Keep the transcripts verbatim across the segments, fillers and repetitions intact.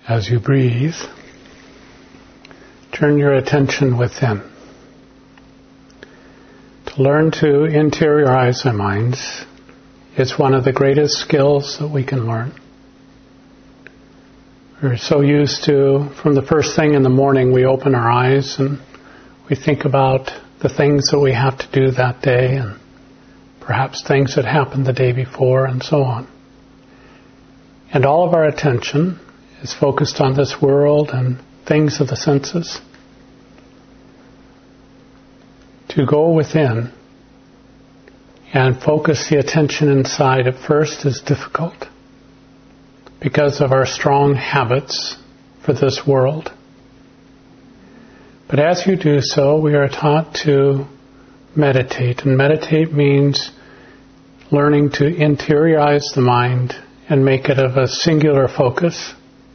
As you breathe, turn your attention within. To learn to interiorize our minds is one of the greatest skills that we can learn. We're so used to, from the first thing in the morning, we open our eyes and we think about the things that we have to do that day and perhaps things that happened the day before and so on. And all of our attention is focused on this world and things of the senses. To go within and focus the attention inside at first is difficult because of our strong habits for this world. But as you do so, we are taught to meditate. And meditate means learning to interiorize the mind and make it of a singular focus.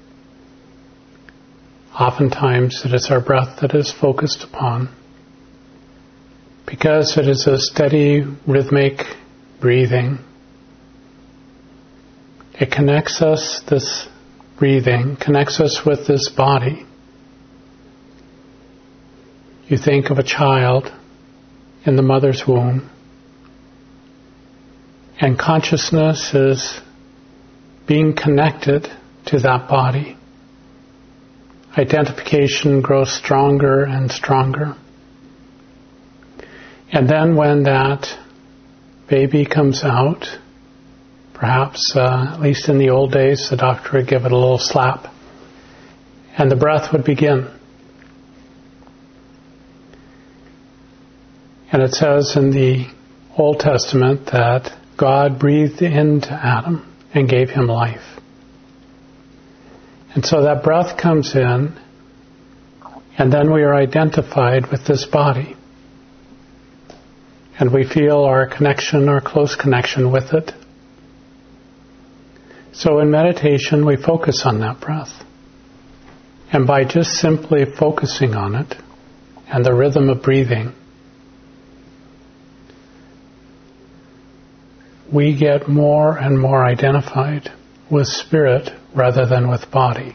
Oftentimes it is our breath that is focused upon, because it is a steady, rhythmic breathing. It connects us, this breathing, connects us with this body. You think of a child in the mother's womb, and consciousness is being connected to that body. Identification grows stronger and stronger. And then when that baby comes out, perhaps, uh, at least in the old days, the doctor would give it a little slap, and the breath would begin. And it says in the Old Testament that God breathed into Adam and gave him life. And so that breath comes in, and then we are identified with this body. And we feel our connection, our close connection with it. So in meditation, we focus on that breath. And by just simply focusing on it and the rhythm of breathing, we get more and more identified with spirit rather than with body.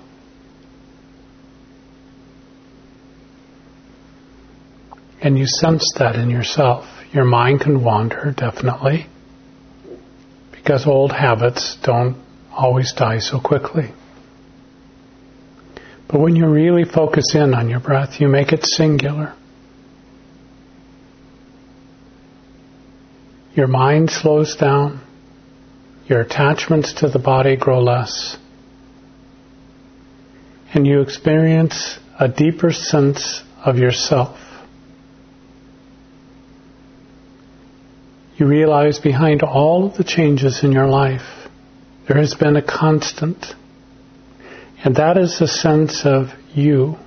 And you sense that in yourself. Your mind can wander, definitely, because old habits don't always die so quickly. But when you really focus in on your breath, you make it singular. Your mind slows down. Your attachments to the body grow less. And you experience a deeper sense of yourself. You realize behind all of the changes in your life, there has been a constant. And that is the sense of you.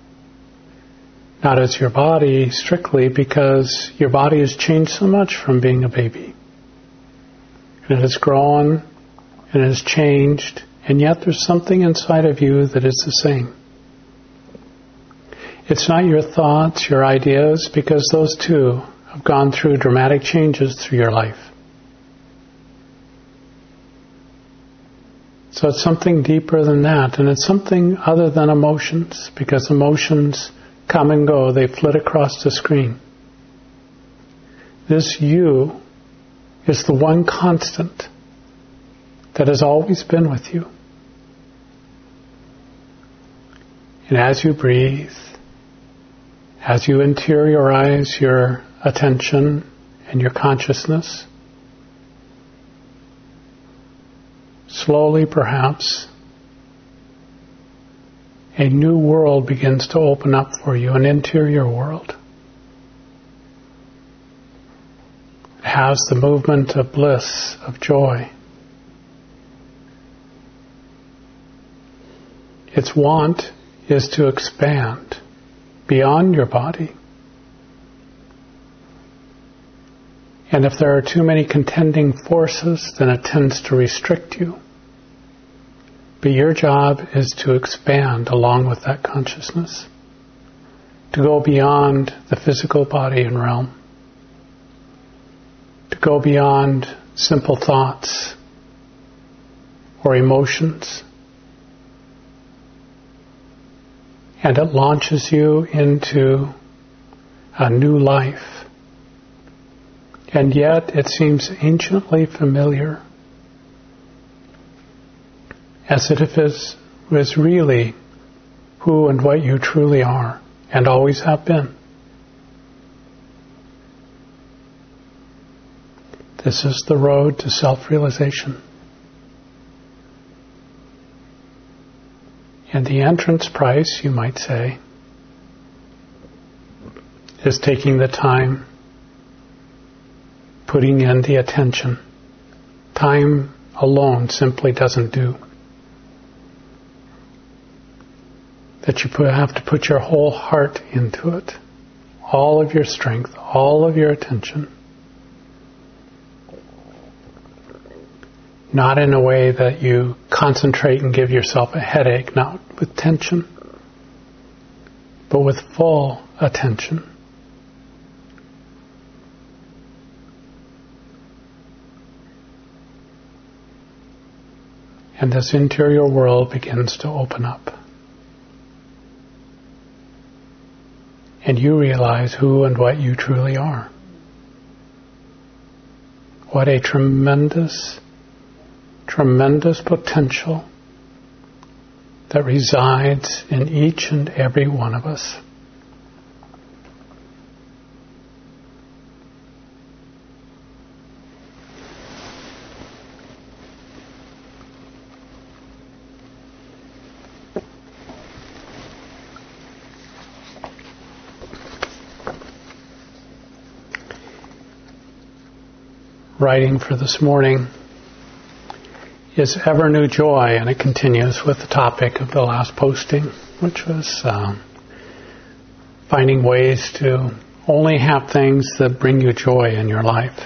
Not as your body strictly, because your body has changed so much from being a baby. And it has grown, and it has changed, and yet there's something inside of you that is the same. It's not your thoughts, your ideas, because those too have gone through dramatic changes through your life. So it's something deeper than that, and it's something other than emotions, because emotions come and go, they flit across the screen. This you is the one constant that has always been with you. And as you breathe, as you interiorize your attention and your consciousness, slowly perhaps, a new world begins to open up for you, an interior world. It has the movement of bliss, of joy. Its want is to expand beyond your body. And if there are too many contending forces, then it tends to restrict you. But your job is to expand along with that consciousness, to go beyond the physical body and realm, to go beyond simple thoughts or emotions, and it launches you into a new life. And yet it seems anciently familiar, as if it is, was really who and what you truly are and always have been. This is the road to self-realization. And the entrance price, you might say, is taking the time, putting in the attention. Time alone simply doesn't do. That you put, have to put your whole heart into it, all of your strength, all of your attention. Not in a way that you concentrate and give yourself a headache, not with tension, but with full attention. And this interior world begins to open up. And you realize who and what you truly are. What a tremendous, tremendous potential that resides in each and every one of us. Writing for this morning is Ever New Joy, and it continues with the topic of the last posting, which was um, finding ways to only have things that bring you joy in your life.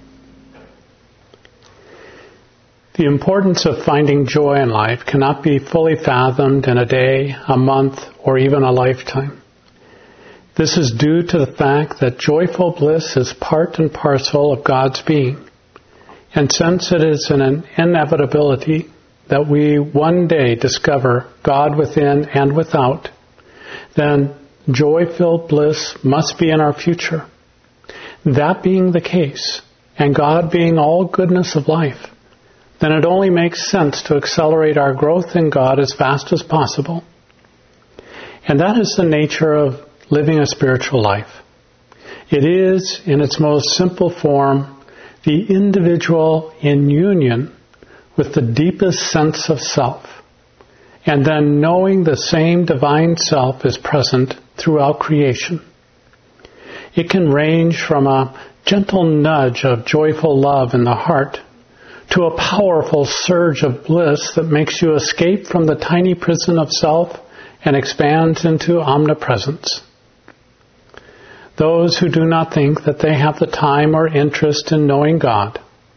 The importance of finding joy in life cannot be fully fathomed in a day, a month, or even a lifetime. This is due to the fact that joyful bliss is part and parcel of God's being. And since it is an inevitability that we one day discover God within and without, then joy-filled bliss must be in our future. That being the case, and God being all goodness of life, then it only makes sense to accelerate our growth in God as fast as possible. And that is the nature of living a spiritual life. It is, in its most simple form, the individual in union with the deepest sense of self, and then knowing the same divine self is present throughout creation. It can range from a gentle nudge of joyful love in the heart to a powerful surge of bliss that makes you escape from the tiny prison of self and expands into omnipresence. Those who do not think that they have the time or interest in knowing God.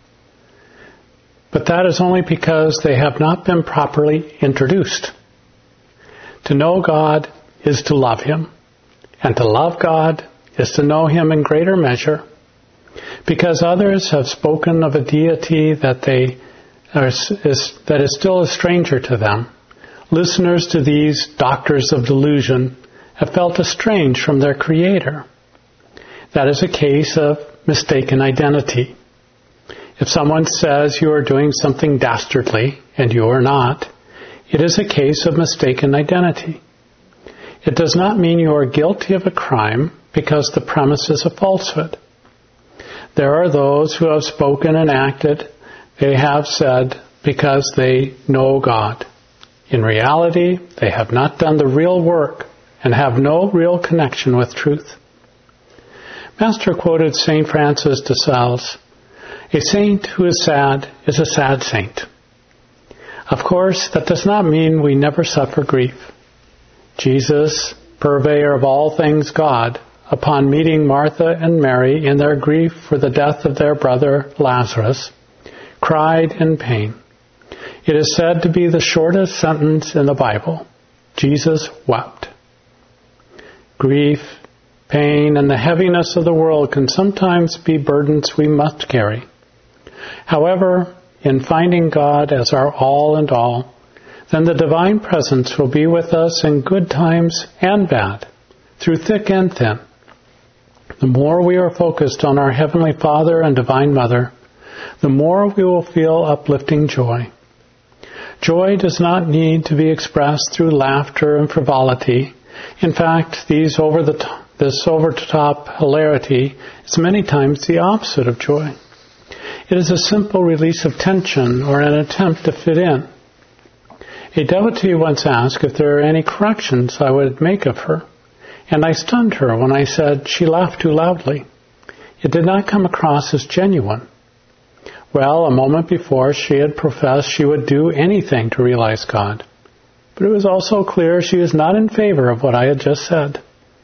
But that is only because they have not been properly introduced. To know God is to love Him, and to love God is to know Him in greater measure, because others have spoken of a deity that they are, is, that is still a stranger to them. Listeners to these doctors of delusion have felt estranged from their Creator. That is a case of mistaken identity. If someone says you are doing something dastardly and you are not, it is a case of mistaken identity. It does not mean you are guilty of a crime because the premise is a falsehood. There are those who have spoken and acted, they have said, because they know God. In reality, they have not done the real work and have no real connection with truth. Master quoted Saint Francis de Sales, "A saint who is sad is a sad saint." Of course, that does not mean we never suffer grief. Jesus, purveyor of all things God, upon meeting Martha and Mary in their grief for the death of their brother Lazarus, cried in pain. It is said to be the shortest sentence in the Bible. Jesus wept. Grief, pain, and the heaviness of the world can sometimes be burdens we must carry. However, in finding God as our all and all, then the divine presence will be with us in good times and bad, through thick and thin. The more we are focused on our Heavenly Father and Divine Mother, the more we will feel uplifting joy. Joy does not need to be expressed through laughter and frivolity. In fact, these over the to- this over-the-top hilarity is many times the opposite of joy. It is a simple release of tension or an attempt to fit in. A devotee once asked if there are any corrections I would make of her, and I stunned her when I said she laughed too loudly. It did not come across as genuine. Well, a moment before she had professed she would do anything to realize God, but it was also clear she was not in favor of what I had just said.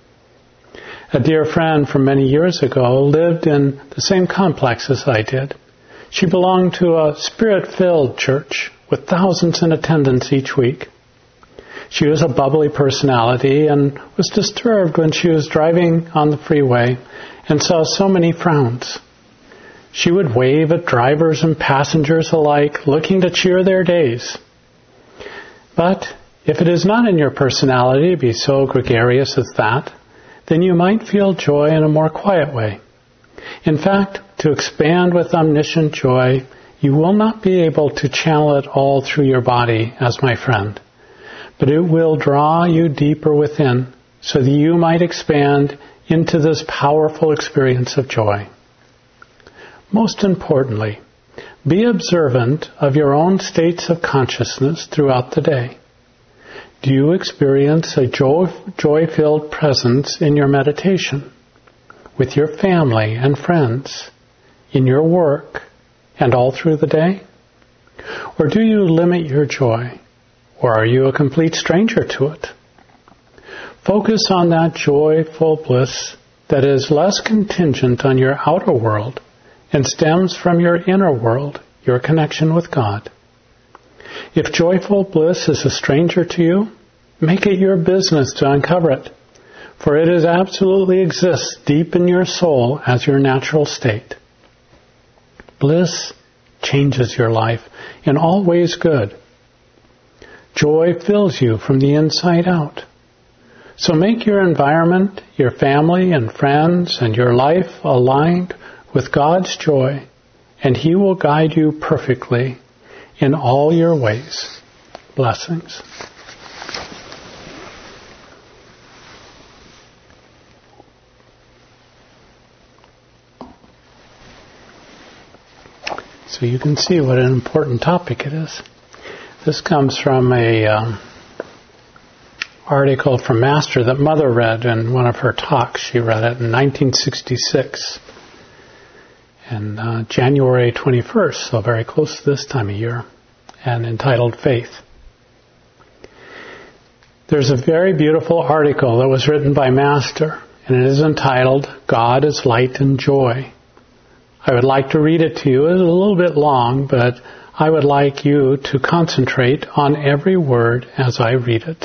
A dear friend from many years ago lived in the same complex as I did. She belonged to a spirit-filled church with thousands in attendance each week. She was a bubbly personality and was disturbed when she was driving on the freeway and saw so many frowns. She would wave at drivers and passengers alike, looking to cheer their days. But if it is not in your personality to be so gregarious as that, then you might feel joy in a more quiet way. In fact, to expand with omniscient joy, you will not be able to channel it all through your body, as my friend, but it will draw you deeper within so that you might expand into this powerful experience of joy. Most importantly, be observant of your own states of consciousness throughout the day. Do you experience a joy, joy-filled presence in your meditation, with your family and friends, in your work, and all through the day? Or do you limit your joy? Or are you a complete stranger to it? Focus on that joyful bliss that is less contingent on your outer world and stems from your inner world, your connection with God. If joyful bliss is a stranger to you, make it your business to uncover it, for it is absolutely exists deep in your soul as your natural state. Bliss changes your life in all ways good. Joy fills you from the inside out. So make your environment, your family and friends, and your life aligned with God's joy, and He will guide you perfectly in all your ways. Blessings. So you can see what an important topic it is. This comes from a um, article from Master that Mother read in one of her talks. She read it in nineteen sixty-six, and uh, January twenty-first, so very close to this time of year, and entitled Faith. There's a very beautiful article that was written by Master, and it is entitled, God is Light and Joy. I would like to read it to you. It's a little bit long, but I would like you to concentrate on every word as I read it.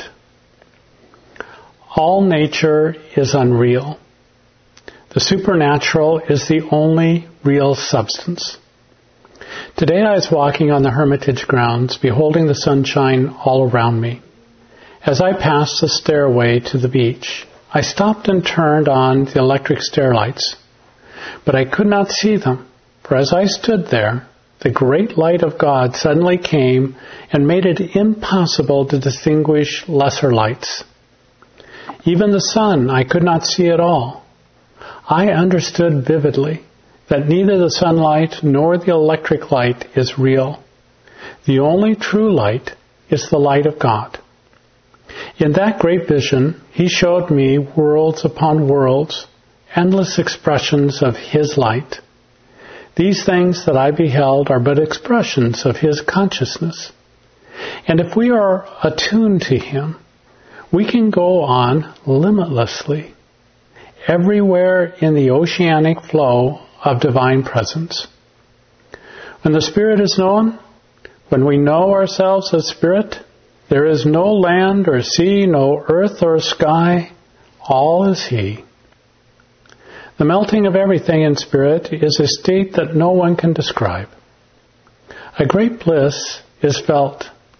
All nature is unreal. The supernatural is the only real substance. Today I was walking on the Hermitage grounds, beholding the sunshine all around me. As I passed the stairway to the beach, I stopped and turned on the electric stairlights. But I could not see them, for as I stood there, the great light of God suddenly came and made it impossible to distinguish lesser lights. Even the sun I could not see at all. I understood vividly that neither the sunlight nor the electric light is real. The only true light is the light of God. In that great vision, He showed me worlds upon worlds, endless expressions of His light. These things that I beheld are but expressions of His consciousness. And if we are attuned to Him, we can go on limitlessly, everywhere in the oceanic flow of divine presence. When the Spirit is known, when we know ourselves as Spirit, there is no land or sea, no earth or sky, all is He. The melting of everything in Spirit is a state that no one can describe. A great bliss is felt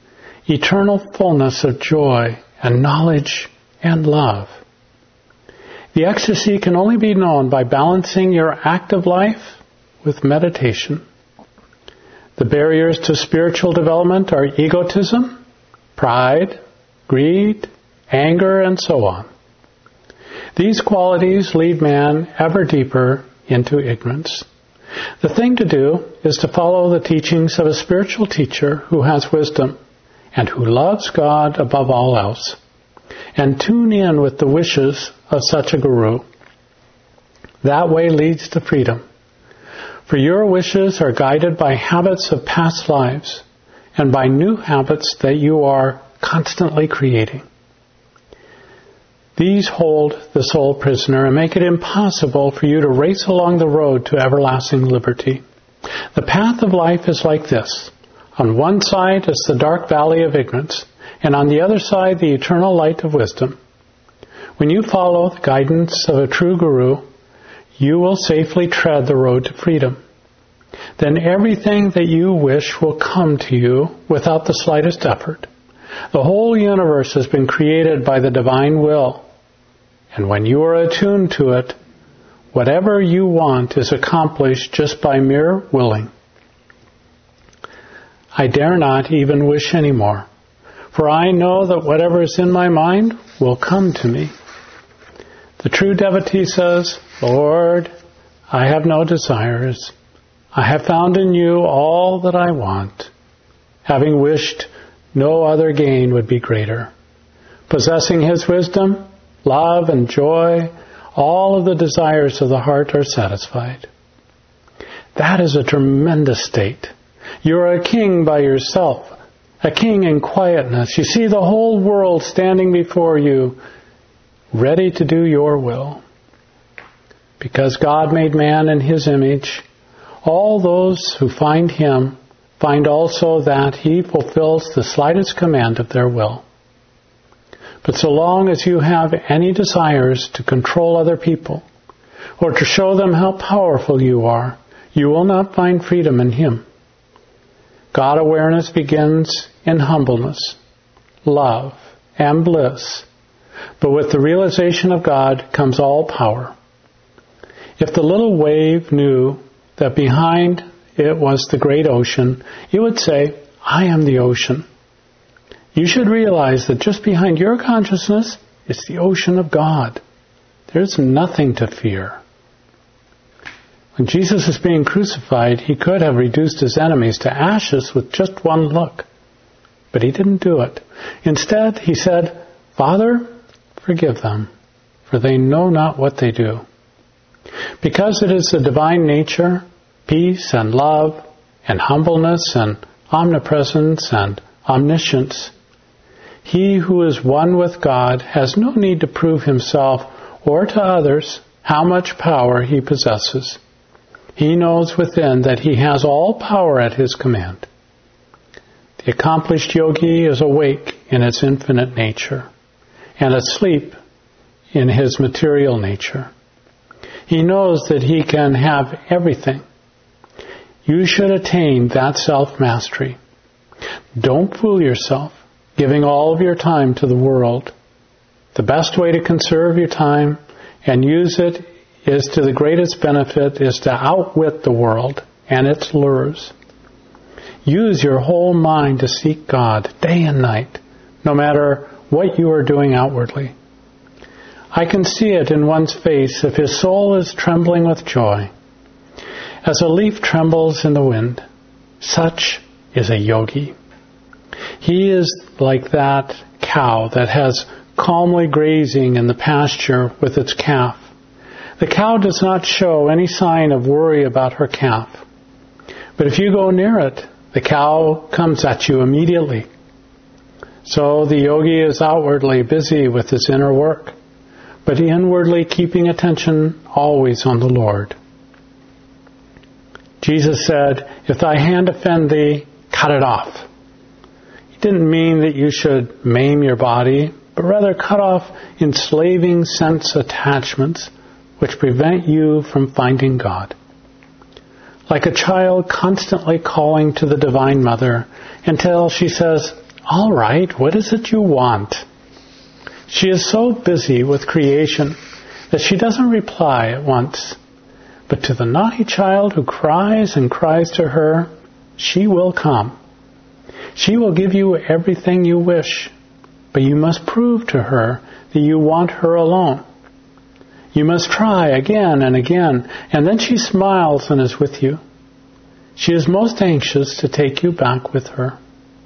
eternal fullness of joy and knowledge and love. The ecstasy can only be known by balancing your active life with meditation. The barriers to spiritual development are egotism, pride, greed, anger, and so on. These qualities lead man ever deeper into ignorance. The thing to do is to follow the teachings of a spiritual teacher who has wisdom and who loves God above all else, and tune in with the wishes of such a guru. That way leads to freedom. For your wishes are guided by habits of past lives and by new habits that you are constantly creating. These hold the soul prisoner and make it impossible for you to race along the road to everlasting liberty. The path of life is like this. On one side is the dark valley of ignorance, and on the other side the eternal light of wisdom. When you follow the guidance of a true guru, you will safely tread the road to freedom. Then everything that you wish will come to you without the slightest effort. The whole universe has been created by the divine will, and when you are attuned to it, whatever you want is accomplished just by mere willing. I dare not even wish any more, for I know that whatever is in my mind will come to me. The true devotee says, Lord, I have no desires. I have found in you all that I want. Having wished, no other gain would be greater. Possessing His wisdom, love, and joy, all of the desires of the heart are satisfied. That is a tremendous state. You are a king by yourself, a king in quietness. You see the whole world standing before you, ready to do your will. Because God made man in His image, all those who find Him find also that He fulfills the slightest command of their will. But so long as you have any desires to control other people or to show them how powerful you are, you will not find freedom in Him. God awareness begins in humbleness, love, and bliss. But with the realization of God comes all power. If the little wave knew that behind it was the great ocean, it would say, I am the ocean. You should realize that just behind your consciousness is the ocean of God. There's nothing to fear. When Jesus is being crucified, He could have reduced His enemies to ashes with just one look. But He didn't do it. Instead, He said, Father, forgive them, for they know not what they do. Because it is the divine nature, peace and love and humbleness and omnipresence and omniscience, He who is one with God has no need to prove Himself or to others how much power He possesses. He knows within that He has all power at His command. The accomplished yogi is awake in its infinite nature and asleep in his material nature. He knows that he can have everything. You should attain that self-mastery. Don't fool yourself, giving all of your time to the world. The best way to conserve your time and use it is to the greatest benefit is to outwit the world and its lures. Use your whole mind to seek God day and night, no matter what you are doing outwardly. I can see it in one's face if his soul is trembling with joy. As a leaf trembles in the wind, such is a yogi. He is like that cow that has calmly grazing in the pasture with its calf. The cow does not show any sign of worry about her calf. But if you go near it, the cow comes at you immediately. So the yogi is outwardly busy with his inner work, but inwardly keeping attention always on the Lord. Jesus said, if thy hand offend thee, cut it off. He didn't mean that you should maim your body, but rather cut off enslaving sense attachments which prevent you from finding God. Like a child constantly calling to the Divine Mother until she says, All right, what is it you want? She is so busy with creation that she doesn't reply at once. But to the naughty child who cries and cries to her, she will come. She will give you everything you wish, but you must prove to her that you want her alone. You must try again and again, and then she smiles and is with you. She is most anxious to take you back with her.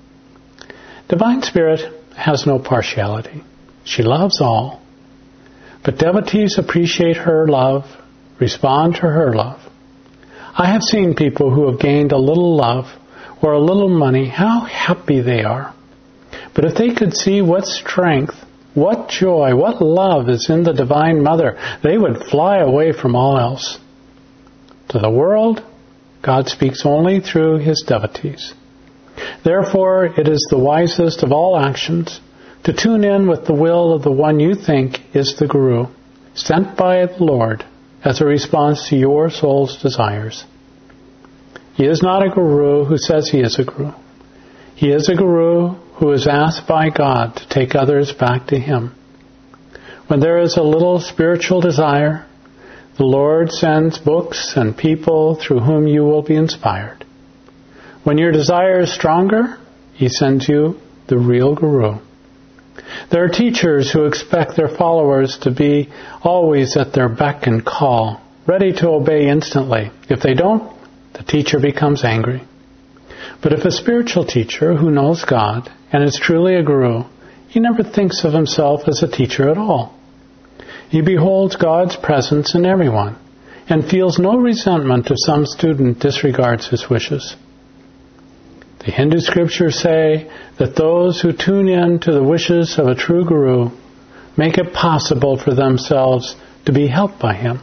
Divine Spirit has no partiality. She loves all. But devotees appreciate her love, respond to her love. I have seen people who have gained a little love or a little money, how happy they are. But if they could see what strength, what joy, what love is in the Divine Mother, they would fly away from all else. To the world, God speaks only through His devotees. Therefore, it is the wisest of all actions to tune in with the will of the one you think is the Guru, sent by the Lord as a response to your soul's desires. He is not a Guru who says he is a Guru. He is a Guru who is asked by God to take others back to Him. When there is a little spiritual desire, the Lord sends books and people through whom you will be inspired. When your desire is stronger, He sends you the real Guru. There are teachers who expect their followers to be always at their beck and call, ready to obey instantly. If they don't, the teacher becomes angry. But if a spiritual teacher who knows God and is truly a Guru, he never thinks of himself as a teacher at all. He beholds God's presence in everyone and feels no resentment if some student disregards his wishes. The Hindu scriptures say that those who tune in to the wishes of a true Guru make it possible for themselves to be helped by him.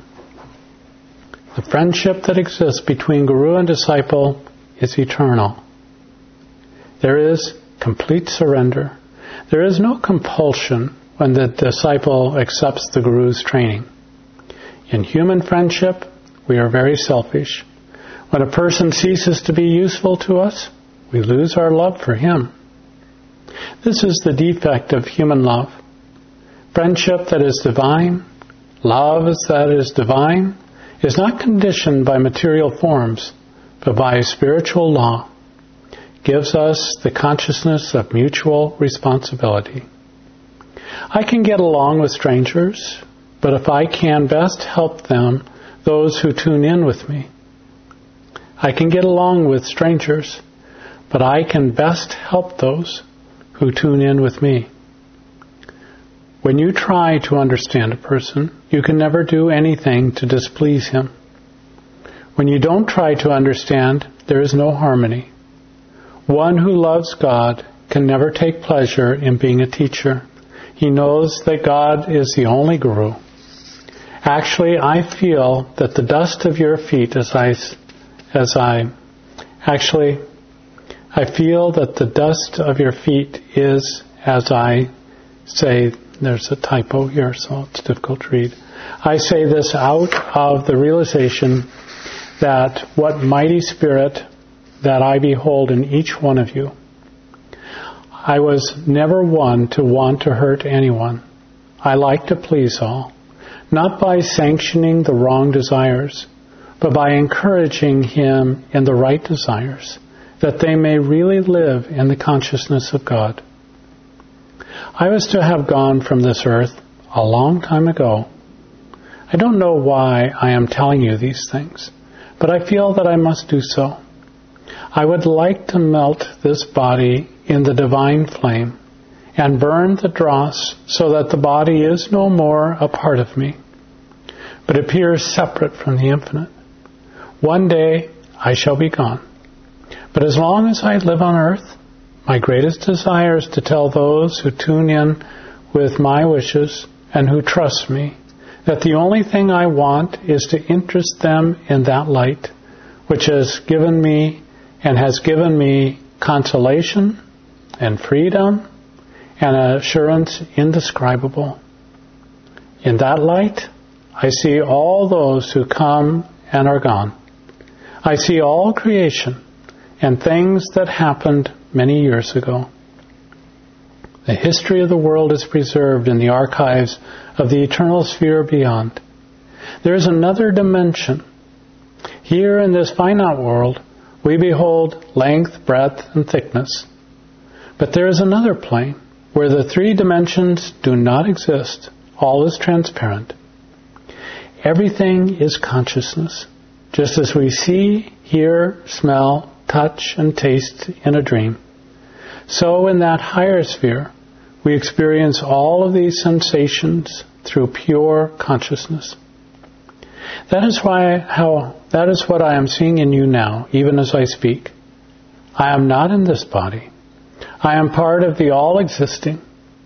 The friendship that exists between Guru and disciple is eternal. There is complete surrender. There is no compulsion when the disciple accepts the Guru's training. In human friendship, we are very selfish. When a person ceases to be useful to us, we lose our love for him. This is the defect of human love. Friendship that is divine, love that is divine, is not conditioned by material forms, but by a spiritual law. Gives us the consciousness of mutual responsibility. I can get along with strangers, but if I can best help them, those who tune in with me. I can get along with strangers, but I can best help those who tune in with me. When you try to understand a person, you can never do anything to displease him. When you don't try to understand, there is no harmony. One who loves God can never take pleasure in being a teacher. He knows that God is the only Guru. Actually, I feel that the dust of your feet as I, as I, actually, I feel that the dust of your feet is, as I say, there's a typo here, so it's difficult to read. I say this out of the realization that what mighty spirit that I behold in each one of you. I was never one to want to hurt anyone. I like to please all, not by sanctioning the wrong desires, but by encouraging him in the right desires, that they may really live in the consciousness of God. I was to have gone from this earth a long time ago. I don't know why I am telling you these things, but I feel that I must do so. I would like to melt this body in the divine flame and burn the dross so that the body is no more a part of me, but appears separate from the infinite. One day I shall be gone. But as long as I live on earth, my greatest desire is to tell those who tune in with my wishes and who trust me that the only thing I want is to interest them in that light which has given me and has given me consolation and freedom and an assurance indescribable. In that light, I see all those who come and are gone. I see all creation and things that happened many years ago. The history of the world is preserved in the archives of the eternal sphere beyond. There is another dimension. Here in this finite world, we behold length, breadth, and thickness. But there is another plane where the three dimensions do not exist. All is transparent. Everything is consciousness, just as we see, hear, smell, touch, and taste in a dream. So in that higher sphere, we experience all of these sensations through pure consciousness. That is why how that is what I am seeing in you now, even as I speak. I am not in this body. I am part of the all-existing.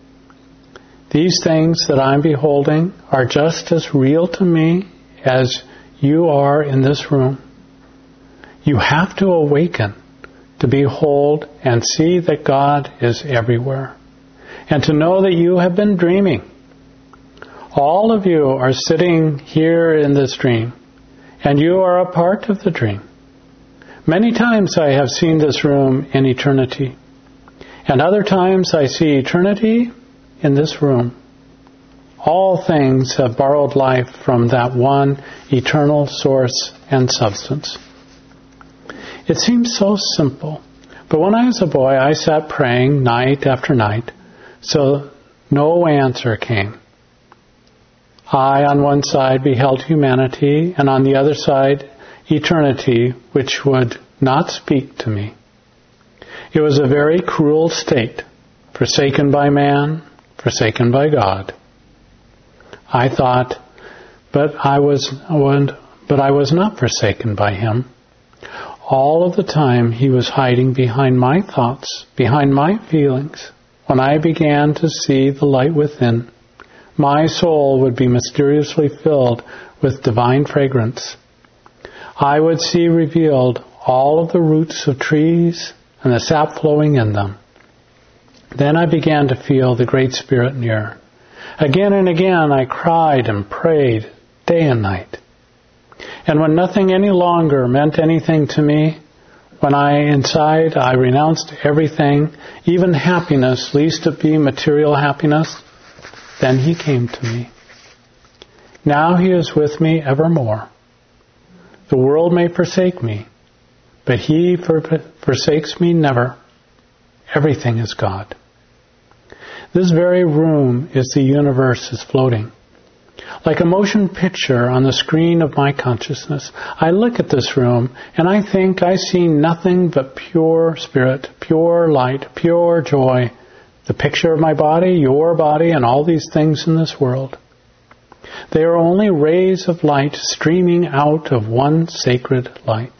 These things that I am beholding are just as real to me as you are in this room. You have to awaken to behold and see that God is everywhere, and to know that you have been dreaming. All of you are sitting here in this dream, and you are a part of the dream. Many times I have seen this room in eternity, and other times I see eternity in this room. All things have borrowed life from that one eternal source and substance. It seems so simple, but when I was a boy, I sat praying night after night, so no answer came. I, on one side, beheld humanity, and on the other side, eternity, which would not speak to me. It was a very cruel state, forsaken by man, forsaken by God. I thought, but I was, but I was not forsaken by Him. All of the time He was hiding behind my thoughts, behind my feelings. When I began to see the light within, my soul would be mysteriously filled with divine fragrance. I would see revealed all of the roots of trees and the sap flowing in them. Then I began to feel the Great Spirit near. Again and again I cried and prayed day and night. And when nothing any longer meant anything to me, when I inside I renounced everything, even happiness, least it be material happiness, then He came to me. Now He is with me evermore. The world may forsake me, but He for- forsakes me never. Everything is God. This very room is the universe is floating. Like a motion picture on the screen of my consciousness, I look at this room and I think I see nothing but pure spirit, pure light, pure joy. The picture of my body, your body, and all these things in this world. They are only rays of light streaming out of one sacred light.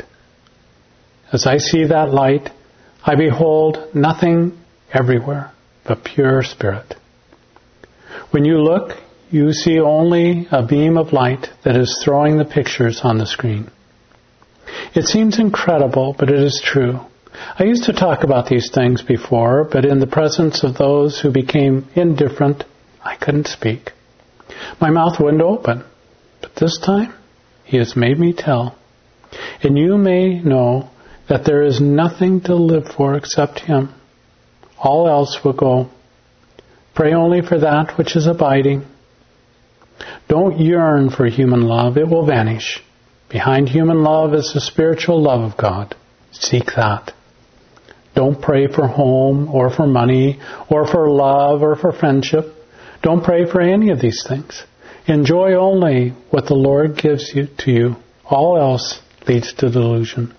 As I see that light, I behold nothing everywhere but pure spirit. When you look, you see only a beam of light that is throwing the pictures on the screen. It seems incredible, but it is true. I used to talk about these things before, but in the presence of those who became indifferent, I couldn't speak. My mouth wouldn't open, but this time He has made me tell. And you may know that there is nothing to live for except Him. All else will go. Pray only for that which is abiding. Don't yearn for human love, it will vanish. Behind human love is the spiritual love of God. Seek that. Don't pray for home or for money or for love or for friendship. Don't pray for any of these things. Enjoy only what the Lord gives you to you. All else leads to delusion.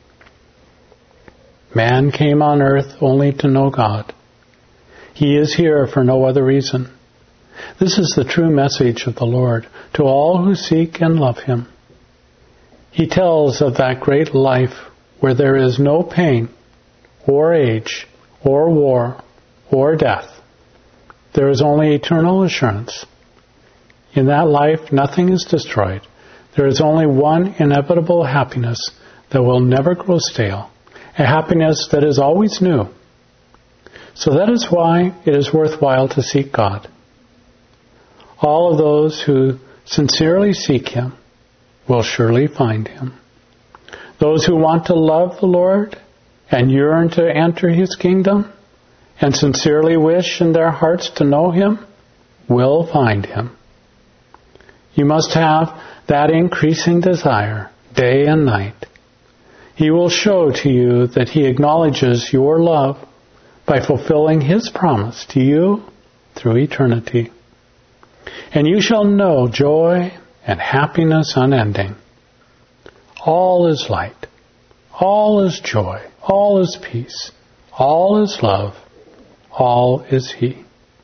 Man came on earth only to know God. He is here for no other reason. This is the true message of the Lord to all who seek and love Him. He tells of that great life where there is no pain, or age, or war, or death. There is only eternal assurance. In that life, nothing is destroyed. There is only one inevitable happiness that will never grow stale, a happiness that is always new. So that is why it is worthwhile to seek God. All of those who sincerely seek Him will surely find Him. Those who want to love the Lord and yearn to enter His kingdom, and sincerely wish in their hearts to know Him will find Him. You must have that increasing desire day and night. He will show to you that He acknowledges your love by fulfilling His promise to you through eternity. And you shall know joy and happiness unending. All is light. All is joy. All is peace. All is love. All is He.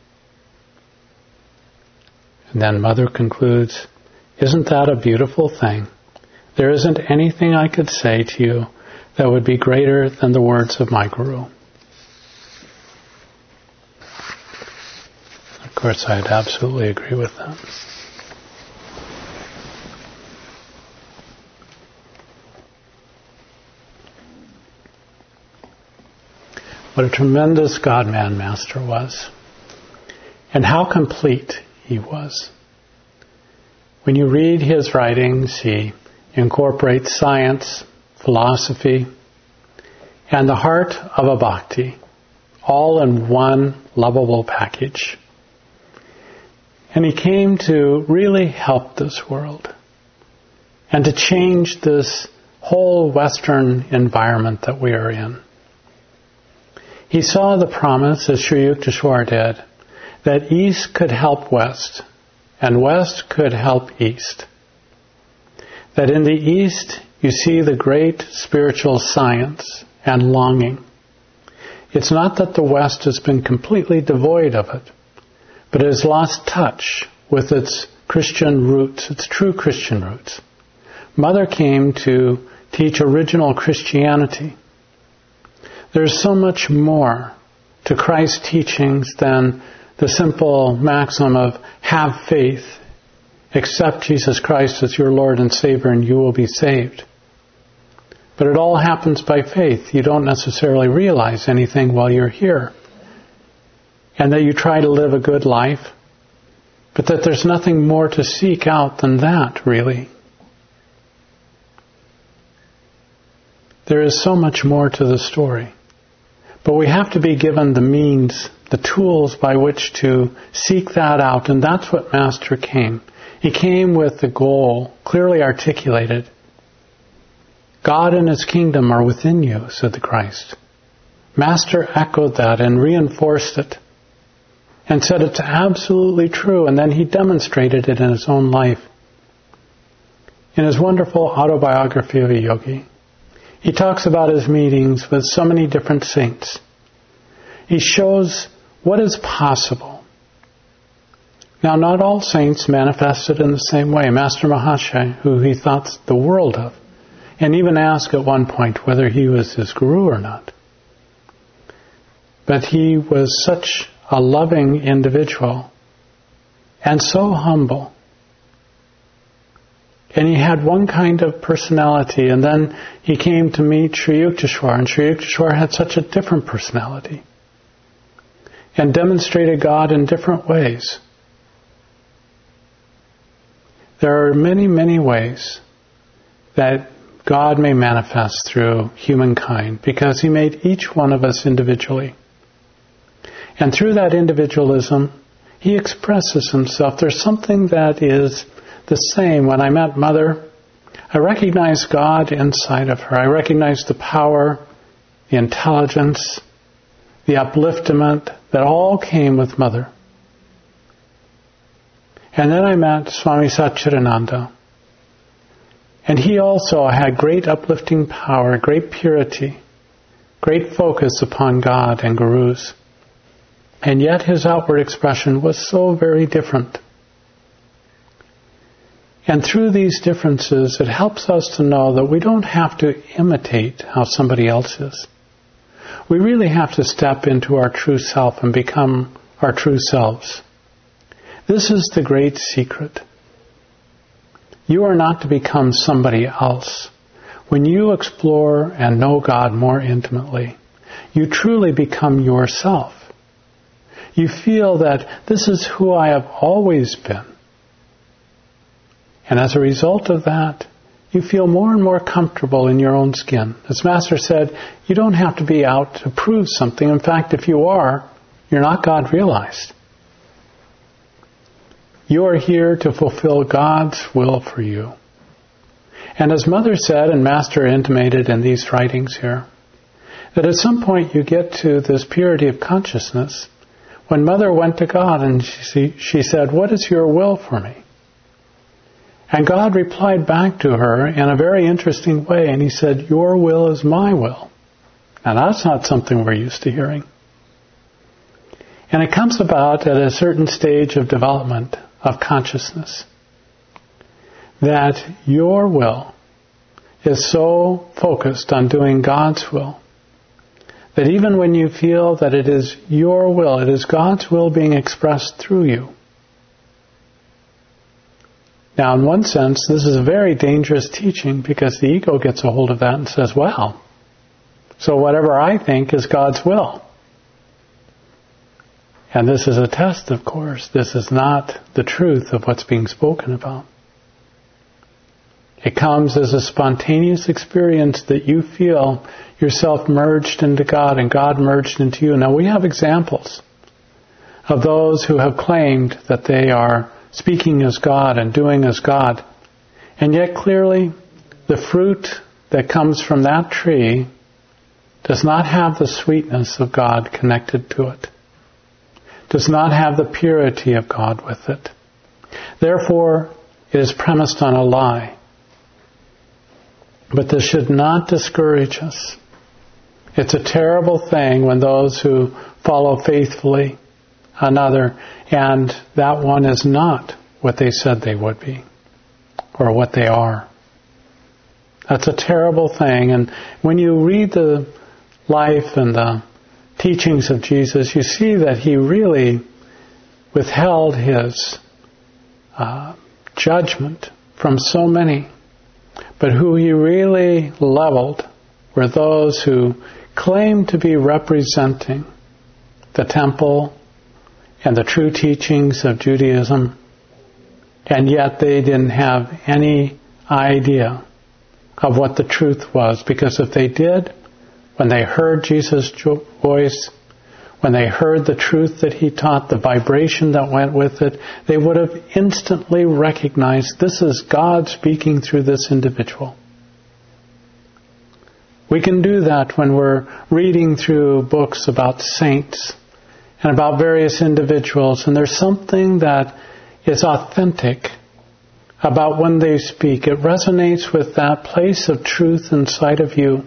And then Mother concludes, isn't that a beautiful thing? There isn't anything I could say to you that would be greater than the words of my Guru. Of course, I'd absolutely agree with that. What a tremendous God-man Master was, and how complete he was. When you read his writings, he incorporates science, philosophy, and the heart of a bhakti, all in one lovable package. And he came to really help this world and to change this whole Western environment that we are in. He saw the promise, as Sri Yukteswar did, that East could help West and West could help East. That in the East you see the great spiritual science and longing. It's not that the West has been completely devoid of it, but it has lost touch with its Christian roots, its true Christian roots. Mother came to teach original Christianity. There's so much more to Christ's teachings than the simple maxim of have faith, accept Jesus Christ as your Lord and Savior, and you will be saved. But it all happens by faith. You don't necessarily realize anything while you're here. And that you try to live a good life, but that there's nothing more to seek out than that, really. There is so much more to the story. But we have to be given the means, the tools by which to seek that out, and that's what Master came. He came with the goal clearly articulated. God and His kingdom are within you, said the Christ. Master echoed that and reinforced it and said it's absolutely true, and then he demonstrated it in his own life. In his wonderful autobiography of a yogi, he talks about his meetings with so many different saints. He shows what is possible. Now, not all saints manifested in the same way. Master Mahashaya, who he thought the world of, and even asked at one point whether he was his guru or not. But he was such a loving individual and so humble. And he had one kind of personality, and then he came to meet Sri Yukteswar, and Sri Yukteswar had such a different personality and demonstrated God in different ways. There are many, many ways that God may manifest through humankind because He made each one of us individually. And through that individualism, He expresses Himself. There's something that is the same. When I met Mother, I recognized God inside of her. I recognized the power, the intelligence, the upliftment that all came with Mother. And then I met Swami Satchidananda. And he also had great uplifting power, great purity, great focus upon God and Gurus. And yet his outward expression was so very different. And through these differences, it helps us to know that we don't have to imitate how somebody else is. We really have to step into our true self and become our true selves. This is the great secret. You are not to become somebody else. When you explore and know God more intimately, you truly become yourself. You feel that this is who I have always been. And as a result of that, you feel more and more comfortable in your own skin. As Master said, you don't have to be out to prove something. In fact, if you are, you're not God realized. You are here to fulfill God's will for you. And as Mother said, and Master intimated in these writings here, that at some point you get to this purity of consciousness. When Mother went to God and she, she said, "What is your will for me?" And God replied back to her in a very interesting way, and He said, "Your will is my will." Now that's not something we're used to hearing. And it comes about at a certain stage of development of consciousness that your will is so focused on doing God's will that even when you feel that it is your will, it is God's will being expressed through you. Now, in one sense, this is a very dangerous teaching because the ego gets a hold of that and says, "Well, so whatever I think is God's will." And this is a test, of course. This is not the truth of what's being spoken about. It comes as a spontaneous experience that you feel yourself merged into God and God merged into you. Now, we have examples of those who have claimed that they are speaking as God and doing as God. And yet, clearly, the fruit that comes from that tree does not have the sweetness of God connected to it. Does not have the purity of God with it. Therefore, it is premised on a lie. But this should not discourage us. It's a terrible thing when those who follow faithfully another, and that one is not what they said they would be, or what they are. That's a terrible thing. And when you read the life and the teachings of Jesus, you see that He really withheld His uh, judgment from so many. But who He really leveled were those who claimed to be representing the temple and the true teachings of Judaism, and yet they didn't have any idea of what the truth was. Because if they did, when they heard Jesus' voice, when they heard the truth that He taught, the vibration that went with it, they would have instantly recognized this is God speaking through this individual. We can do that when we're reading through books about saints and about various individuals, and there's something that is authentic about when they speak. It resonates with that place of truth inside of you.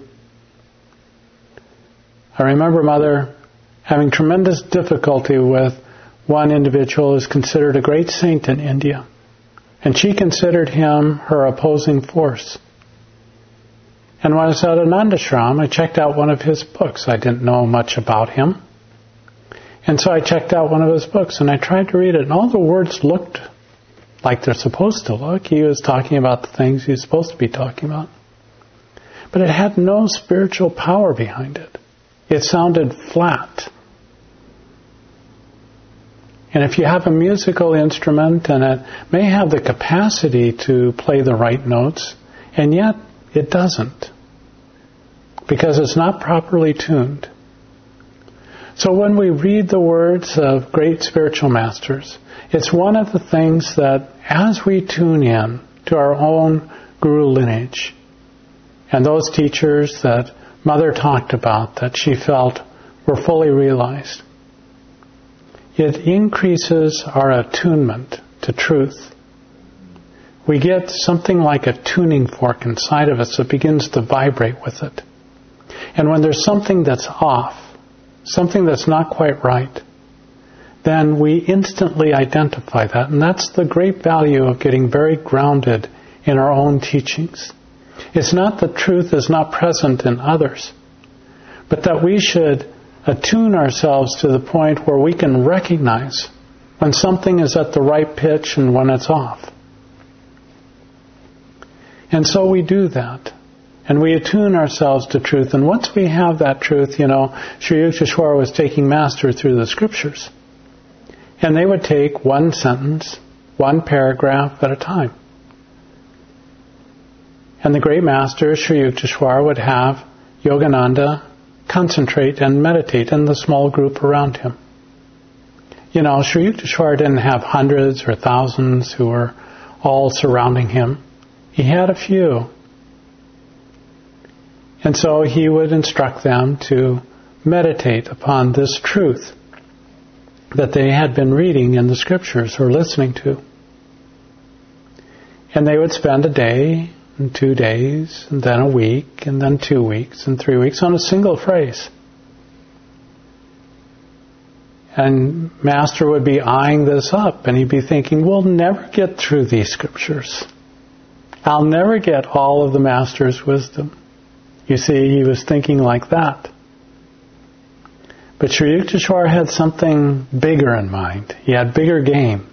I remember Mother having tremendous difficulty with one individual who is considered a great saint in India. And she considered him her opposing force. And when I was at Anandashram, I checked out one of his books. I didn't know much about him. And so I checked out one of his books and I tried to read it. And all the words looked like they're supposed to look. He was talking about the things he's supposed to be talking about. But it had no spiritual power behind it. It sounded flat. And if you have a musical instrument and it may have the capacity to play the right notes, and yet it doesn't, because it's not properly tuned. So when we read the words of great spiritual masters, it's one of the things that as we tune in to our own guru lineage, and those teachers that Mother talked about that she felt were fully realized, it increases our attunement to truth. We get something like a tuning fork inside of us that begins to vibrate with it. And when there's something that's off, something that's not quite right, then we instantly identify that. And that's the great value of getting very grounded in our own teachings. It's not that truth is not present in others, but that we should attune ourselves to the point where we can recognize when something is at the right pitch and when it's off. And so we do that. And we attune ourselves to truth. And once we have that truth, you know, Sri Yukteswar was taking Master through the scriptures. And they would take one sentence, one paragraph at a time. And the great master, Sri Yukteswar, would have Yogananda concentrate and meditate in the small group around him. You know, Sri Yukteswar didn't have hundreds or thousands who were all surrounding him. He had a few. And so he would instruct them to meditate upon this truth that they had been reading in the scriptures or listening to. And they would spend a day and two days and then a week and then two weeks and three weeks on a single phrase. And Master would be eyeing this up and he'd be thinking, we'll never get through these scriptures. I'll never get all of the Master's wisdom. You see, he was thinking like that. But Sri Yukteswar had something bigger in mind. He had bigger game.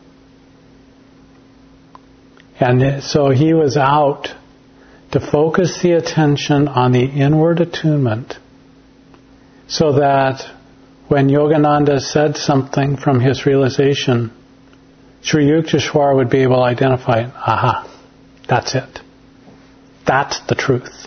And so he was out to focus the attention on the inward attunement so that when Yogananda said something from his realization, Sri Yukteswar would be able to identify it. Aha, that's it. That's the truth.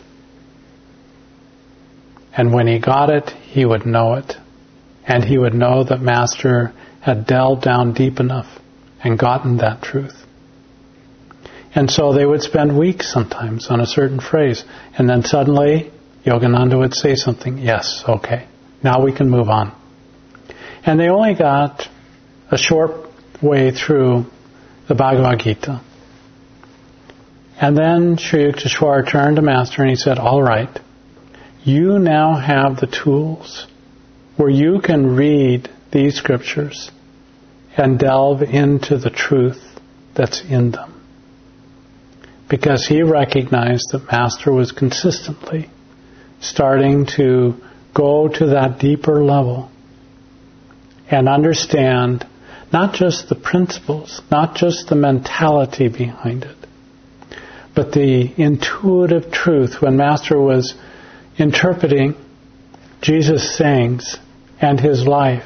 And when he got it, he would know it. And he would know that Master had delved down deep enough and gotten that truth. And so they would spend weeks sometimes on a certain phrase. And then suddenly, Yogananda would say something. Yes, okay. Now we can move on. And they only got a short way through the Bhagavad Gita. And then Sri Yukteswar turned to Master and he said, all right, you now have the tools where you can read these scriptures and delve into the truth that's in them. Because he recognized that Master was consistently starting to go to that deeper level and understand not just the principles, not just the mentality behind it, but the intuitive truth when Master was interpreting Jesus' sayings and his life.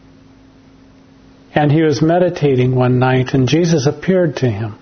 And he was meditating one night and Jesus appeared to him.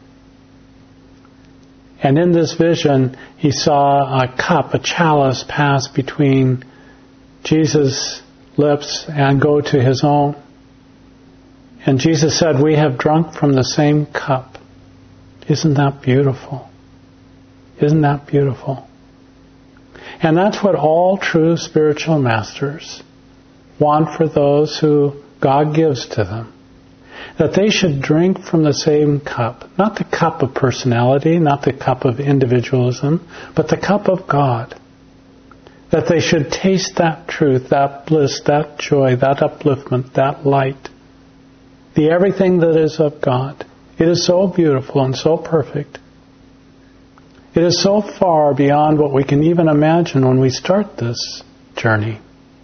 And in this vision, he saw a cup, a chalice, pass between Jesus' lips and go to his own. And Jesus said, we have drunk from the same cup. Isn't that beautiful? Isn't that beautiful? And that's what all true spiritual masters want for those who God gives to them. That they should drink from the same cup. Not the cup of personality, not the cup of individualism, but the cup of God. That they should taste that truth, that bliss, that joy, that upliftment, that light. The everything that is of God. It is so beautiful and so perfect. It is so far beyond what we can even imagine when we start this journey.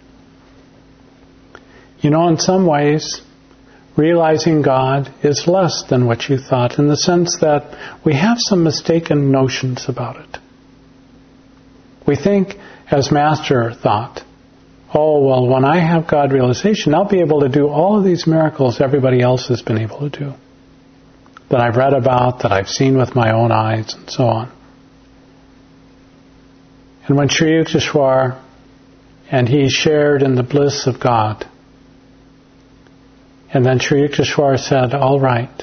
You know, in some ways, realizing God is less than what you thought in the sense that we have some mistaken notions about it. We think, as Master thought, oh, well, when I have God realization, I'll be able to do all of these miracles everybody else has been able to do. That I've read about, that I've seen with my own eyes, and so on. And when Sri Yukteswar and he shared in the bliss of God, and then Sri Yukteswar said, all right,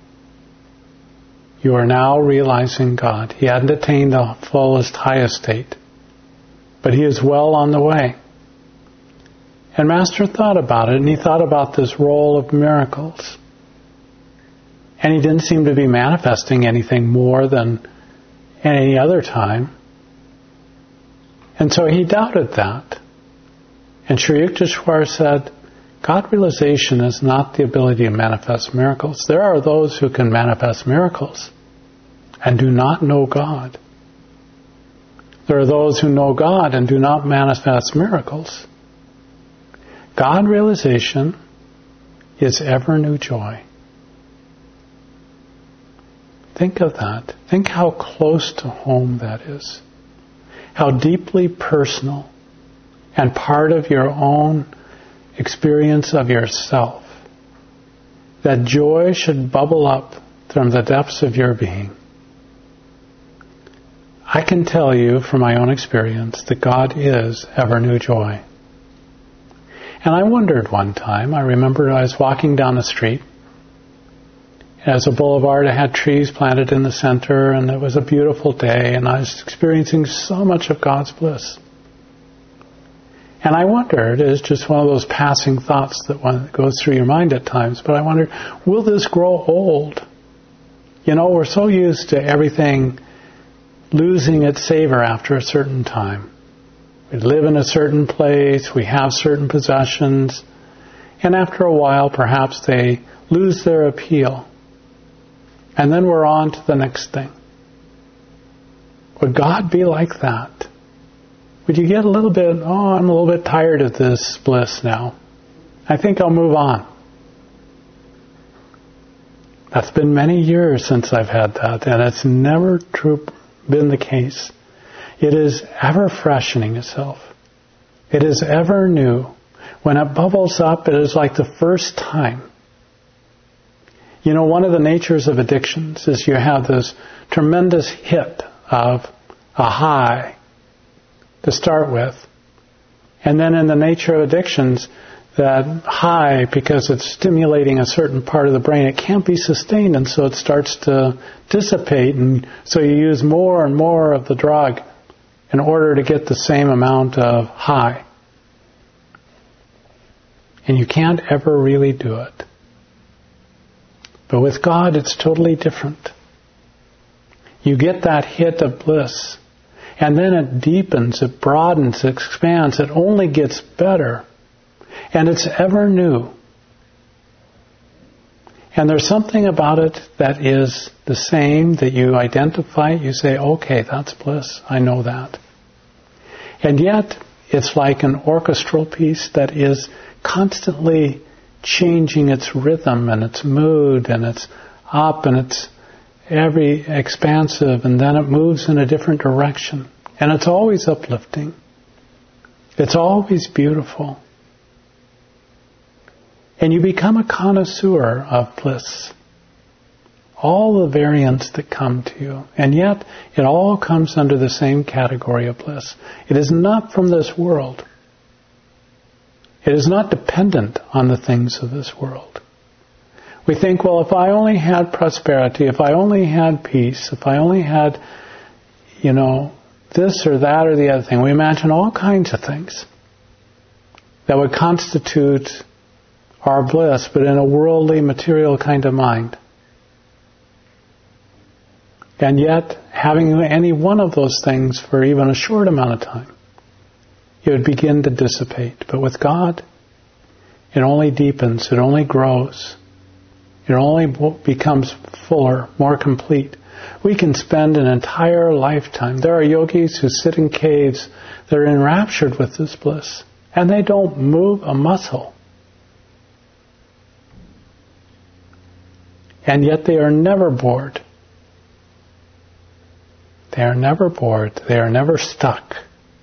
you are now realizing God. He hadn't attained the fullest, highest state, but he is well on the way. And Master thought about it, and he thought about this role of miracles. And he didn't seem to be manifesting anything more than any other time. And so he doubted that. And Sri Yukteswar said, God realization is not the ability to manifest miracles. There are those who can manifest miracles and do not know God. There are those who know God and do not manifest miracles. God realization is ever new joy. Think of that. Think how close to home that is. How deeply personal and part of your own experience of yourself. That joy should bubble up from the depths of your being. I can tell you from my own experience that God is ever new joy. And I wondered one time, I remember I was walking down the street. As a boulevard, it had trees planted in the center, and it was a beautiful day, and I was experiencing so much of God's bliss. And I wondered, it's just one of those passing thoughts that one goes through your mind at times, but I wondered, will this grow old? You know, we're so used to everything losing its savor after a certain time. We live in a certain place, we have certain possessions, and after a while, perhaps they lose their appeal. And then we're on to the next thing. Would God be like that? Would you get a little bit, oh, I'm a little bit tired of this bliss now. I think I'll move on. That's been many years since I've had that, and it's never true, been the case. It is ever freshening itself. It is ever new. When it bubbles up, it is like the first time. You know, one of the natures of addictions is you have this tremendous hit of a high to start with. And then in the nature of addictions, that high, because it's stimulating a certain part of the brain, it can't be sustained, and so it starts to dissipate, and so you use more and more of the drug in order to get the same amount of high. And you can't ever really do it. But with God, it's totally different. You get that hit of bliss, and then it deepens, it broadens, it expands, it only gets better, and it's ever new. And there's something about it that is the same, that you identify, you say, okay, that's bliss, I know that. And yet, it's like an orchestral piece that is constantly changing its rhythm and its mood, and it's up and it's every expansive, and then it moves in a different direction. And it's always uplifting. It's always beautiful. And you become a connoisseur of bliss. All the variants that come to you. And yet, it all comes under the same category of bliss. It is not from this world. It is not dependent on the things of this world. We think, well, if I only had prosperity, if I only had peace, if I only had, you know, this or that or the other thing. We imagine all kinds of things that would constitute our bliss, but in a worldly, material kind of mind. And yet, having any one of those things for even a short amount of time, it would begin to dissipate. But with God, it only deepens, it only grows, it only becomes fuller, more complete. We can spend an entire lifetime. There are yogis who sit in caves that are enraptured with this bliss, and they don't move a muscle. And yet they are never bored. They are never bored. They are never stuck.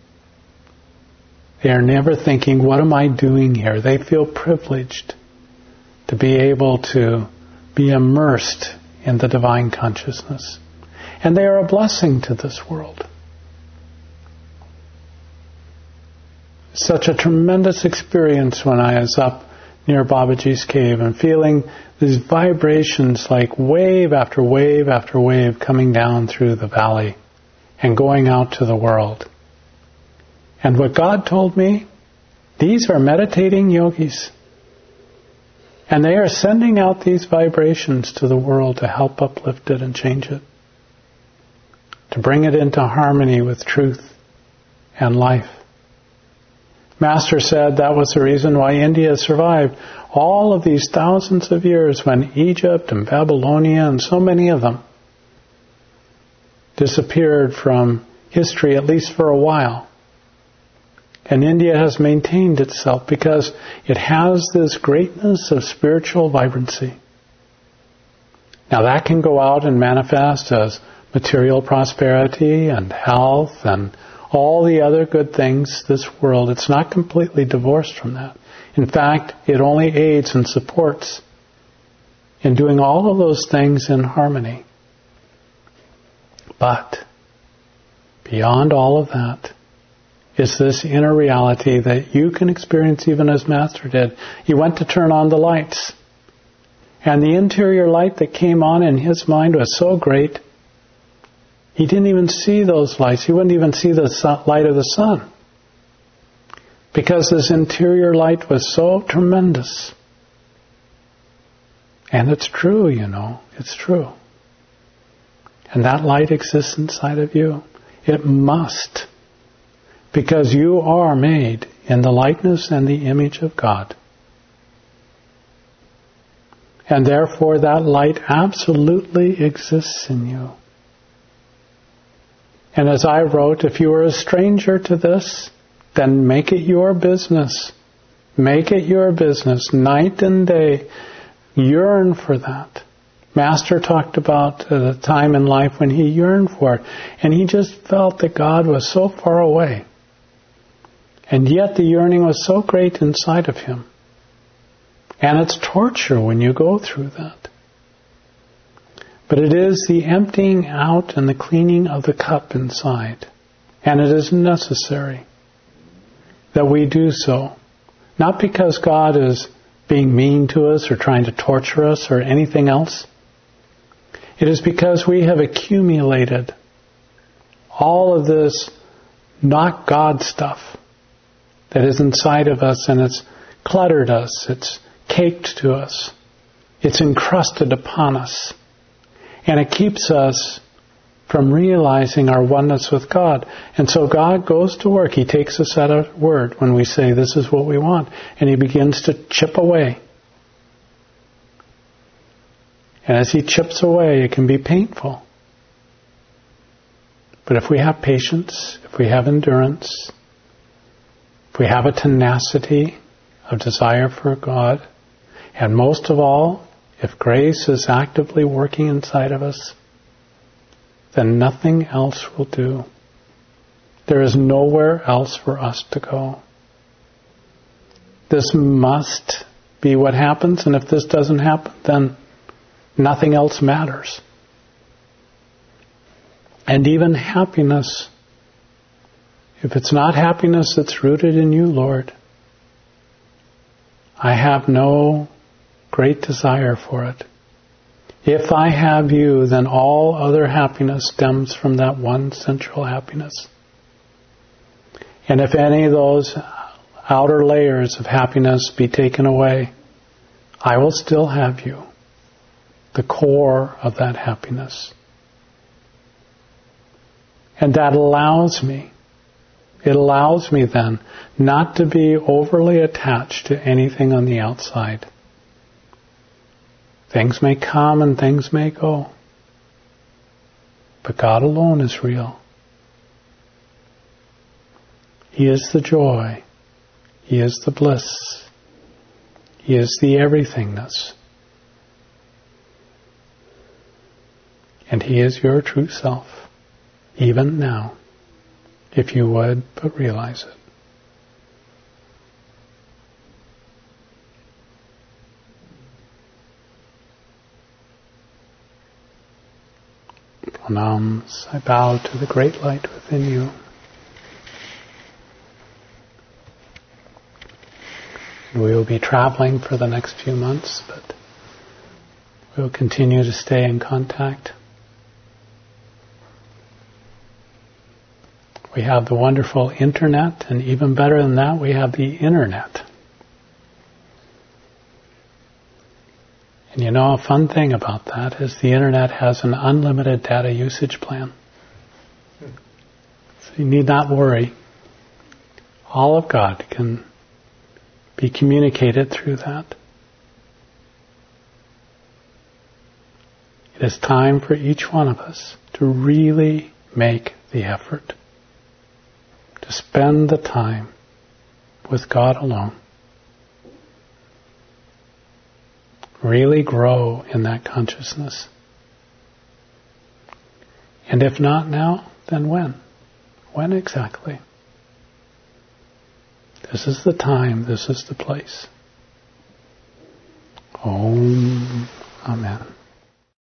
They are never thinking, what am I doing here? They feel privileged to be able to be immersed in the divine consciousness. And they are a blessing to this world. Such a tremendous experience when I was up near Babaji's cave and feeling these vibrations like wave after wave after wave coming down through the valley and going out to the world. And what God told me, these are meditating yogis. And they are sending out these vibrations to the world to help uplift it and change it. To bring it into harmony with truth and life. Master said that was the reason why India survived all of these thousands of years when Egypt and Babylonia and so many of them disappeared from history, at least for a while. And India has maintained itself because it has this greatness of spiritual vibrancy. Now that can go out and manifest as material prosperity and health and all the other good things this world. It's not completely divorced from that. In fact, it only aids and supports in doing all of those things in harmony. But beyond all of that, is this inner reality that you can experience even as Master did. He went to turn on the lights. And the interior light that came on in his mind was so great, he didn't even see those lights. He wouldn't even see the sun, light of the sun. Because this interior light was so tremendous. And it's true, you know. It's true. And that light exists inside of you. It must. Because you are made in the likeness and the image of God. And therefore that light absolutely exists in you. And as I wrote, if you are a stranger to this, then make it your business. Make it your business. Night and day, yearn for that. Master talked about the time in life when he yearned for it. And he just felt that God was so far away. And yet the yearning was so great inside of him. And it's torture when you go through that. But it is the emptying out and the cleaning of the cup inside. And it is necessary that we do so. Not because God is being mean to us or trying to torture us or anything else. It is because we have accumulated all of this not God stuff that is inside of us, and it's cluttered us, it's caked to us, it's encrusted upon us, and it keeps us from realizing our oneness with God. And so God goes to work. He takes us at our word when we say this is what we want, and he begins to chip away. And as he chips away, it can be painful. But if we have patience, if we have endurance, if we have a tenacity of desire for God, and most of all, if grace is actively working inside of us, then nothing else will do. There is nowhere else for us to go. This must be what happens, and if this doesn't happen, then nothing else matters. And even happiness, if it's not happiness that's rooted in you, Lord, I have no great desire for it. If I have you, then all other happiness stems from that one central happiness. And if any of those outer layers of happiness be taken away, I will still have you, the core of that happiness. And that allows me, it allows me then not to be overly attached to anything on the outside. Things may come and things may go, but God alone is real. He is the joy. He is the bliss. He is the everythingness. And He is your true self, even now, if you would but realize it. Pranams, I bow to the great light within you. We will be traveling for the next few months, but we will continue to stay in contact. We have the wonderful internet, and even better than that, we have the internet. And you know, a fun thing about that is the internet has an unlimited data usage plan. So you need not worry. All of God can be communicated through that. It is time for each one of us to really make the effort to spend the time with God alone. Really grow in that consciousness. And if not now, then when? When exactly? This is the time, this is the place. Om. Amen.